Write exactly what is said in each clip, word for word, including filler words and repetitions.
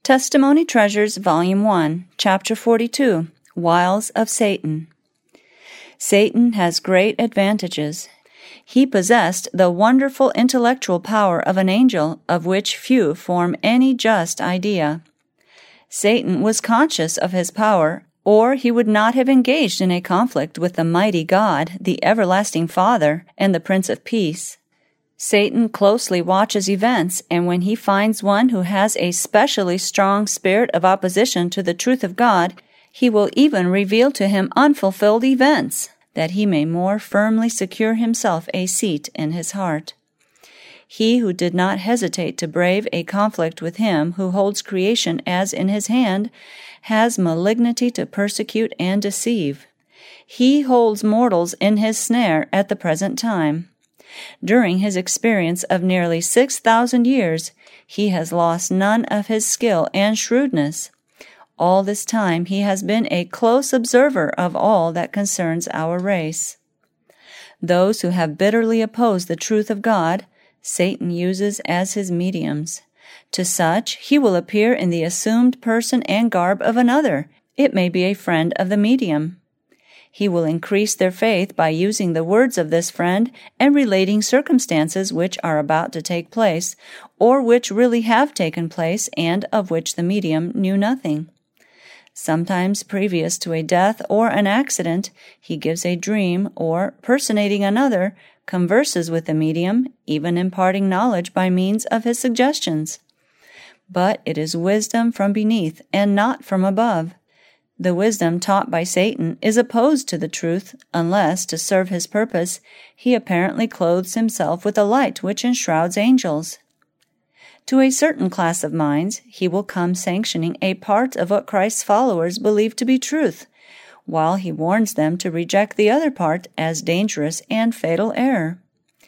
Testimony Treasures, Volume one, Chapter forty-two, Wiles of Satan. Satan has great advantages. He possessed the wonderful intellectual power of an angel, of which few form any just idea. Satan was conscious of his power, or he would not have engaged in a conflict with the mighty God, the everlasting Father, and the Prince of Peace. Satan closely watches events, and when he finds one who has a specially strong spirit of opposition to the truth of God, he will even reveal to him unfulfilled events, that he may more firmly secure himself a seat in his heart. He who did not hesitate to brave a conflict with him who holds creation as in his hand, has malignity to persecute and deceive. He holds mortals in his snare at the present time. During his experience of nearly six thousand years, he has lost none of his skill and shrewdness. All this time he has been a close observer of all that concerns our race. Those who have bitterly opposed the truth of God, Satan uses as his mediums. To such he will appear in the assumed person and garb of another. It may be a friend of the medium. He will increase their faith by using the words of this friend and relating circumstances which are about to take place, or which really have taken place and of which the medium knew nothing. Sometimes previous to a death or an accident, he gives a dream, or, personating another, converses with the medium, even imparting knowledge by means of his suggestions. But it is wisdom from beneath and not from above. The wisdom taught by Satan is opposed to the truth, unless, to serve his purpose, he apparently clothes himself with a light which enshrouds angels. To a certain class of minds, he will come sanctioning a part of what Christ's followers believe to be truth, while he warns them to reject the other part as dangerous and fatal error.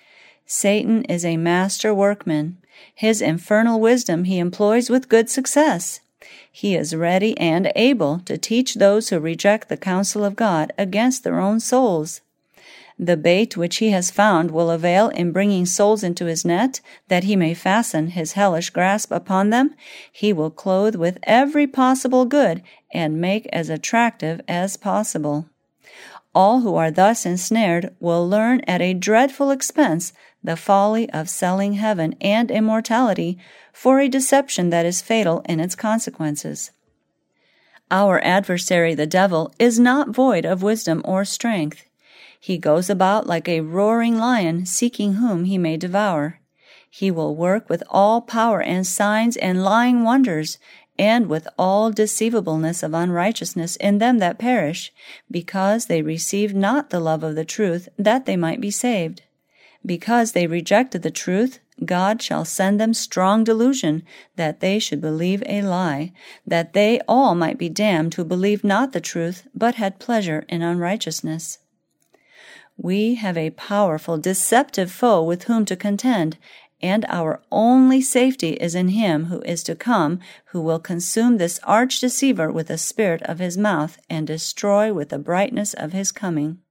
Satan is a master workman. His infernal wisdom he employs with good success. He is ready and able to teach those who reject the counsel of God against their own souls. The bait which he has found will avail in bringing souls into his net, that he may fasten his hellish grasp upon them. He will clothe with every possible good and make as attractive as possible. All who are thus ensnared will learn at a dreadful expense the folly of selling heaven and immortality for a deception that is fatal in its consequences. Our adversary, the devil, is not void of wisdom or strength. He goes about like a roaring lion, seeking whom he may devour. He will work with all power and signs and lying wonders, and with all deceivableness of unrighteousness in them that perish, because they received not the love of the truth, that they might be saved. Because they rejected the truth, God shall send them strong delusion, that they should believe a lie, that they all might be damned who believed not the truth, but had pleasure in unrighteousness. We have a powerful, deceptive foe with whom to contend, and our only safety is in him who is to come, who will consume this arch-deceiver with the spirit of his mouth and destroy with the brightness of his coming.